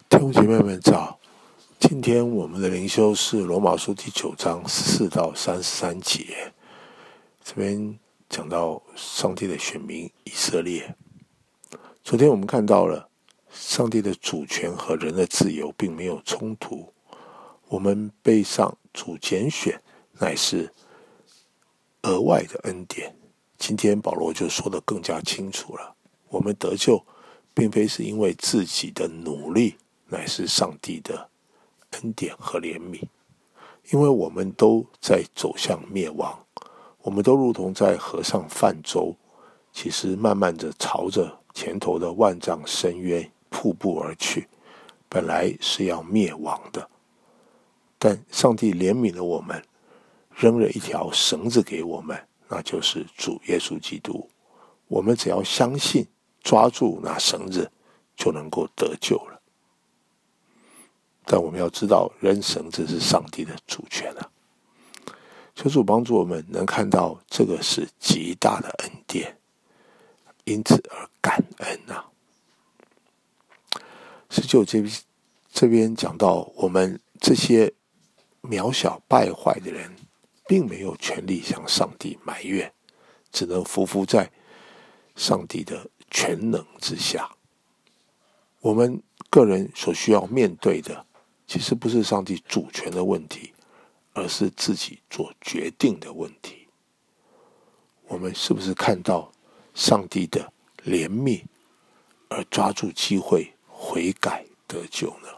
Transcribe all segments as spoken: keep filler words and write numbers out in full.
弟兄姐妹们早，今天我们的灵修是罗马书第九章十四到三十三节，这边讲到上帝的选民以色列。昨天我们看到了上帝的主权和人的自由并没有冲突，我们被上主拣选乃是额外的恩典。今天保罗就说得更加清楚了，我们得救并非是因为自己的努力，乃是上帝的恩典和怜悯。因为我们都在走向灭亡，我们都如同在河上泛舟，其实慢慢的朝着前头的万丈深渊瀑布而去，本来是要灭亡的。但上帝怜悯了我们，扔了一条绳子给我们，那就是主耶稣基督。我们只要相信，抓住那绳子，就能够得救了。但我们要知道，扔绳子是上帝的主权啊。求主帮助我们能看到这个是极大的恩典，因此而感恩啊。十九节这边讲到，我们这些渺小败坏的人，并没有权利向上帝埋怨，只能匍匐在上帝的全能之下。我们个人所需要面对的，其实不是上帝主权的问题，而是自己做决定的问题。我们是不是看到上帝的怜悯，而抓住机会悔改得救呢？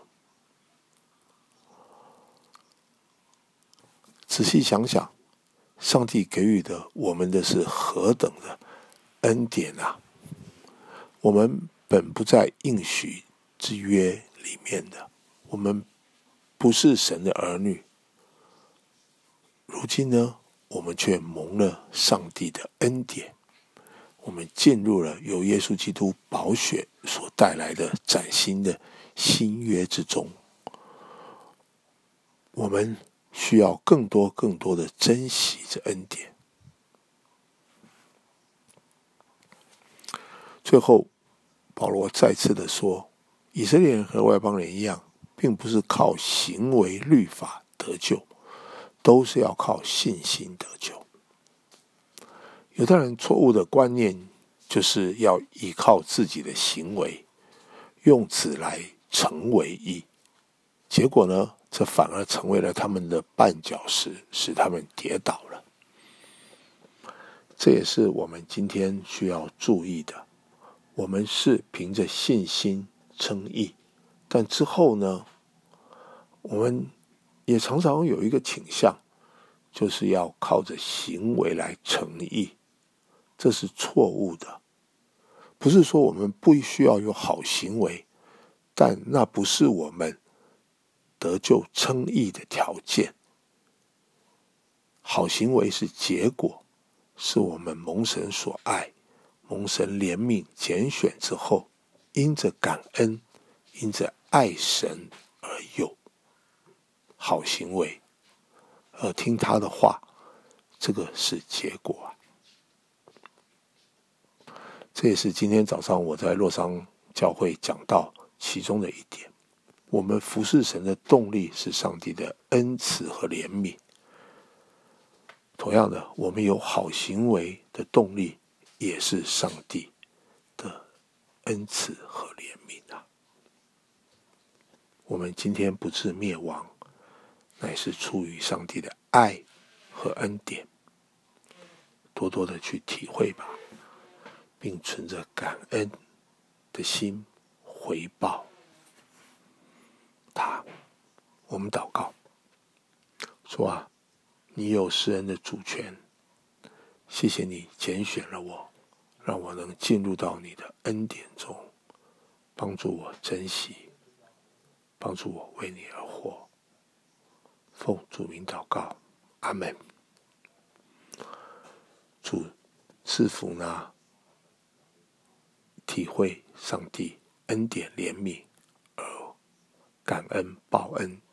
仔细想想，上帝给予的我们的是何等的恩典啊！我们本不在应许之约里面的，我们不是神的儿女，如今呢，我们却蒙了上帝的恩典，我们进入了由耶稣基督宝血所带来的崭新的新约之中。我们需要更多更多的珍惜这恩典。最后保罗再次的说，以色列人和外邦人一样，并不是靠行为律法得救，都是要靠信心得救。犹太人错误的观念就是要依靠自己的行为，用此来成为义，结果呢，这反而成为了他们的绊脚石，使他们跌倒了。这也是我们今天需要注意的。我们是凭着信心称义，但之后呢，我们也常常有一个倾向，就是要靠着行为来称义，这是错误的。不是说我们不需要有好行为，但那不是我们得救称义的条件。好行为是结果，是我们蒙神所爱，蒙神怜悯拣选之后，因着感恩，因着爱神而有好行为，而听他的话，这个是结果啊。这也是今天早上我在洛桑教会讲到其中的一点。我们服侍神的动力是上帝的恩慈和怜悯。同样的，我们有好行为的动力，也是上帝的恩慈和怜悯啊。我们今天不致灭亡，乃是出于上帝的爱和恩典，多多的去体会吧，并存着感恩的心回报他。我们祷告说啊，你有施恩的主权，谢谢你拣选了我，让我能进入到你的恩典中，帮助我珍惜，帮助我为你而活。奉主名祷告，阿们。主赐福呢，体会上帝恩典怜悯而感恩报恩